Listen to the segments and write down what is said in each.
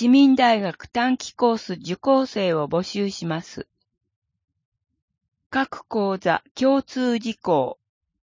市民大学短期コース受講生を募集します。各講座共通事項。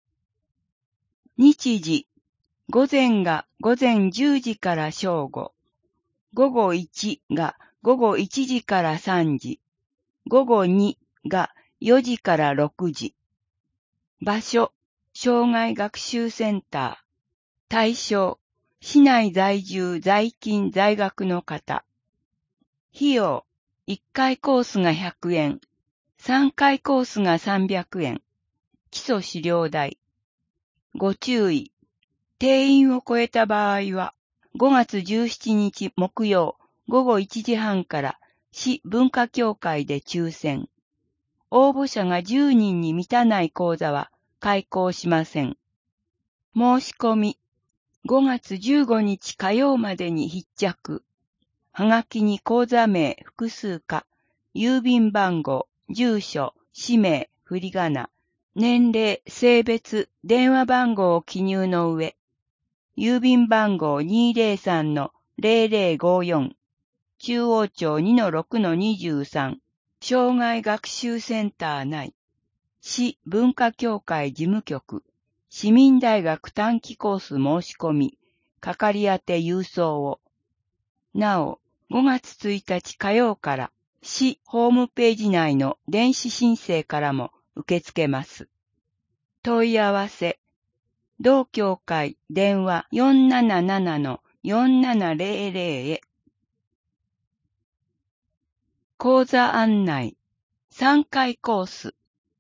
日時、午前が午前10時から正午。午後1が午後1時から3時。午後2が4時から6時。場所、障害学習センター。対象、市内在住在勤在学の方。費用、1回コースが100円。3回コースが300円。基礎資料代。ご注意。定員を超えた場合は、5月17日木曜午後1時半から市文化協会で抽選。応募者が10人に満たない講座は開講しません。申し込み。5月15日火曜までに必着。はがきに講座名、複数か、郵便番号、住所、氏名、振り仮名、年齢、性別、電話番号を記入の上、郵便番号 203-0054、中央町 2-6-23、障害学習センター内、市文化協会事務局、市民大学短期コース申し込み、係宛て郵送を。なお、5月1日火曜から市ホームページ内の電子申請からも受け付けます。問い合わせ。同協会電話 477-4700 へ。講座案内。3回コース。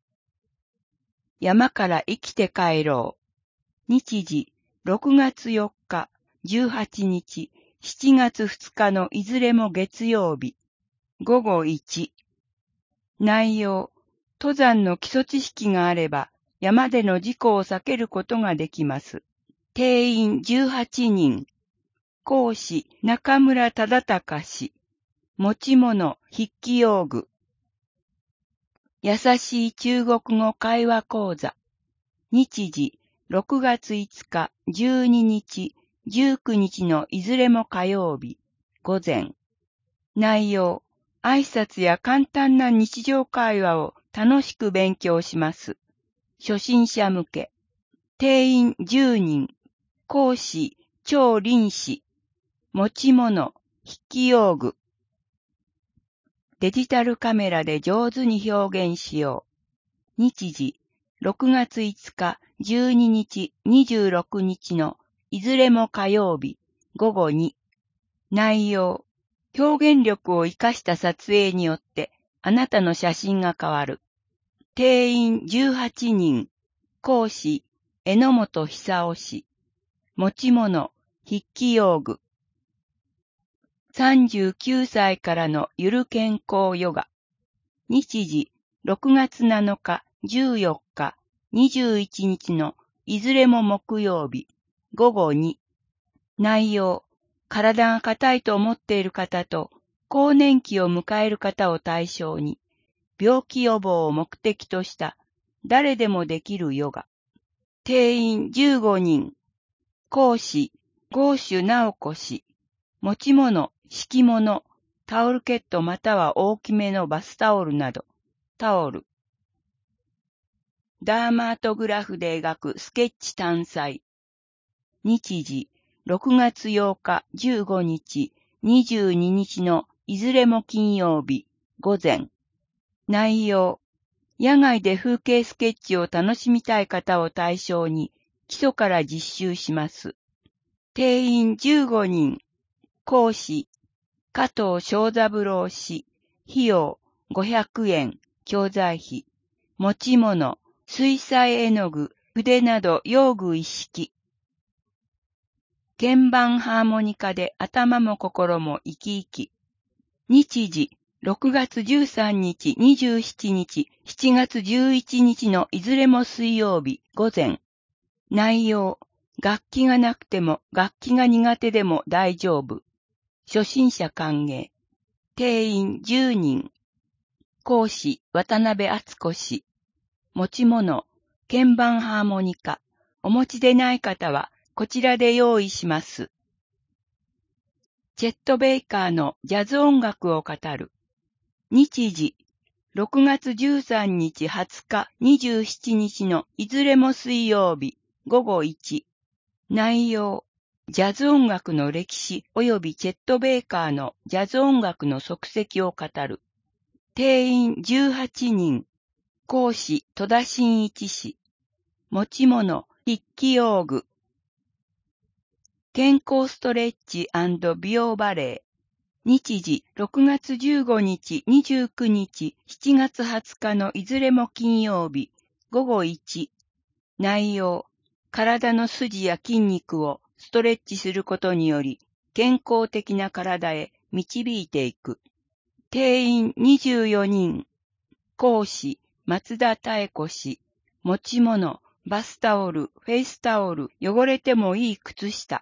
山から生きて帰ろう。日時、6月4日、18日、7月2日のいずれも月曜日。午後1。内容。登山の基礎知識があれば、山での事故を避けることができます。定員18人。講師、中村忠敬氏。持ち物、筆記用具。優しい中国語会話講座。日時、6月5日、12日、19日のいずれも火曜日。午前。内容。挨拶や簡単な日常会話を楽しく勉強します。初心者向け。定員10人。講師、張林氏。持ち物、筆記用具。デジタルカメラで上手に表現しよう。日時、6月5日、12日、26日のいずれも火曜日。午後2。内容。表現力を活かした撮影によってあなたの写真が変わる。定員18人。講師、榎本久夫氏。持ち物、筆記用具。39歳からのゆる健康ヨガ。日時、6月7日、14日、21日のいずれも木曜日。午後2。内容。体が硬いと思っている方と、更年期を迎える方を対象に、病気予防を目的とした誰でもできるヨガ。定員15人。講師、郷州直子氏。持ち物、敷物、タオルケットまたは大きめのバスタオルなど、タオル。ダーマートグラフで描くスケッチ単彩。日時、6月8日、15日、22日のいずれも金曜日、午前。内容。野外で風景スケッチを楽しみたい方を対象に基礎から実習します。定員15人。講師。加藤正三郎氏。費用500円。教材費。持ち物。水彩絵の具、筆など用具一式。鍵盤ハーモニカで頭も心も生き生き。日時、6月13日、27日、7月11日のいずれも水曜日、午前。内容、楽器がなくても楽器が苦手でも大丈夫。初心者歓迎。定員10人。講師、渡辺敦子氏。持ち物、鍵盤ハーモニカ。お持ちでない方は、こちらで用意します。 チェット・ベイカーのジャズ音楽を語る。日時、6月13日、20日、27日のいずれも水曜日、午後1。内容、ジャズ音楽の歴史及びチェット・ベイカーのジャズ音楽の足跡を語る。定員18人。講師、戸田真一氏。持ち物、筆記用具。健康ストレッチ&美容バレエ。日時、6月15日、29日、7月20日のいずれも金曜日、午後1。内容、体の筋や筋肉をストレッチすることにより、健康的な体へ導いていく。定員24人。講師、松田妙子氏。持ち物、バスタオル、フェイスタオル、汚れてもいい靴下。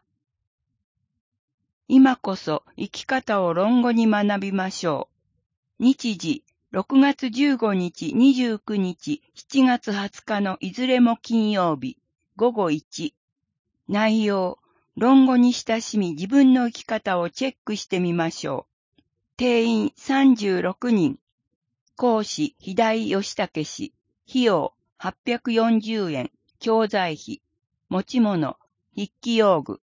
今こそ生き方を論語に学びましょう。日時、6月15日、29日、7月20日のいずれも金曜日、午後1。内容、論語に親しみ自分の生き方をチェックしてみましょう。定員36人。講師、肥大義武氏。費用、840円。教材費。持ち物、筆記用具。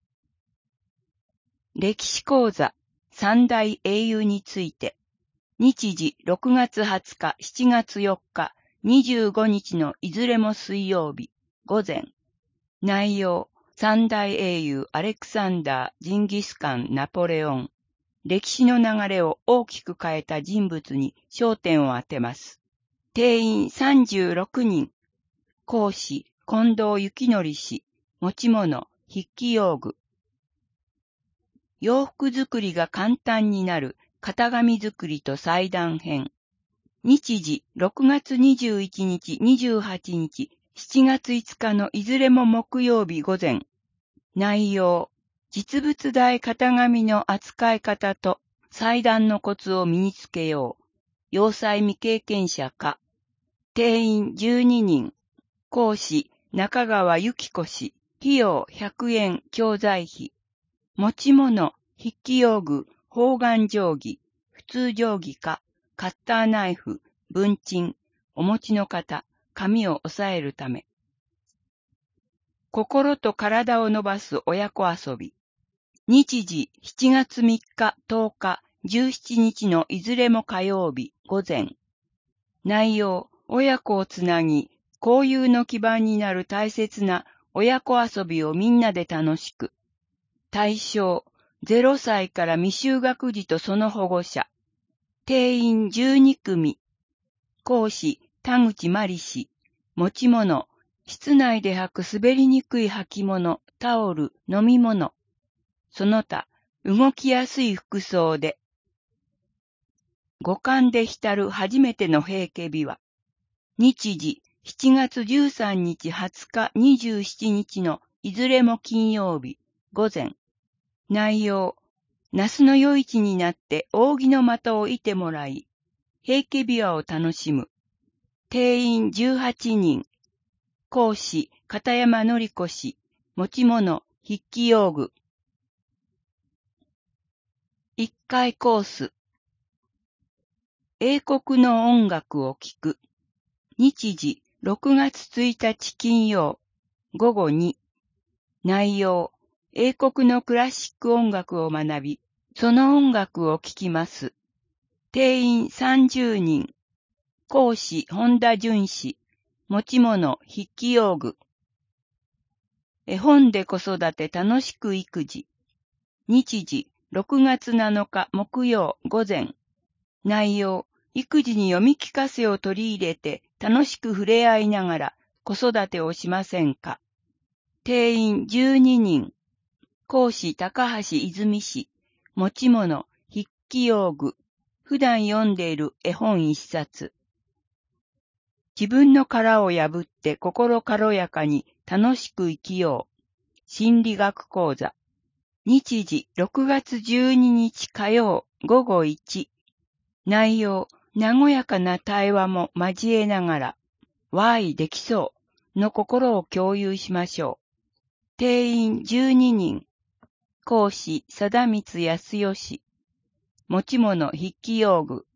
歴史講座、三大英雄について。日時、6月20日、7月4日、25日のいずれも水曜日、午前。内容、三大英雄アレクサンダー、ジンギスカン、ナポレオン。歴史の流れを大きく変えた人物に焦点を当てます。定員36人。講師、近藤幸則氏。持ち物、筆記用具。洋服作りが簡単になる型紙作りと裁断編。日時、6月21日、28日、7月5日のいずれも木曜日午前。内容、実物大型紙の扱い方と裁断のコツを身につけよう。洋裁未経験者か。定員12人。講師、中川由紀子氏。費用100円教材費。持ち物、筆記用具、方眼定規、普通定規か、カッターナイフ、文鎮、お持ちの方、紙を押さえるため。心と体を伸ばす親子遊び。日時7月3日、10日、17日のいずれも火曜日、午前。内容、親子をつなぎ、交友の基盤になる大切な親子遊びをみんなで楽しく。対象、0歳から未就学児とその保護者。定員12組。講師、田口真理氏。持ち物、室内で履く滑りにくい履物、タオル、飲み物。その他、動きやすい服装で。五感で浸る初めての平家琵琶。日時、7月13日、20日、27日のいずれも金曜日、午前。内容、那須の夜市になって扇の的を射てもらい、平家琵琶を楽しむ。定員18人。講師、片山典子氏。持ち物、筆記用具。1回コース。英国の音楽を聴く。日時、6月1日金曜、午後2。内容、英国のクラシック音楽を学び、その音楽を聴きます。定員30人。講師、本田淳氏。持ち物、筆記用具。絵本で子育て楽しく育児。日時、6月7日木曜午前。内容、育児に読み聞かせを取り入れて楽しく触れ合いながら子育てをしませんか。定員12人。講師、高橋泉氏。持ち物、筆記用具。普段読んでいる絵本一冊。自分の殻を破って心軽やかに楽しく生きよう。心理学講座。日時6月12日火曜午後1。内容、和やかな対話も交えながら、わーいできそうの心を共有しましょう。定員12人。 講師、貞光康義。持ち物筆記用具。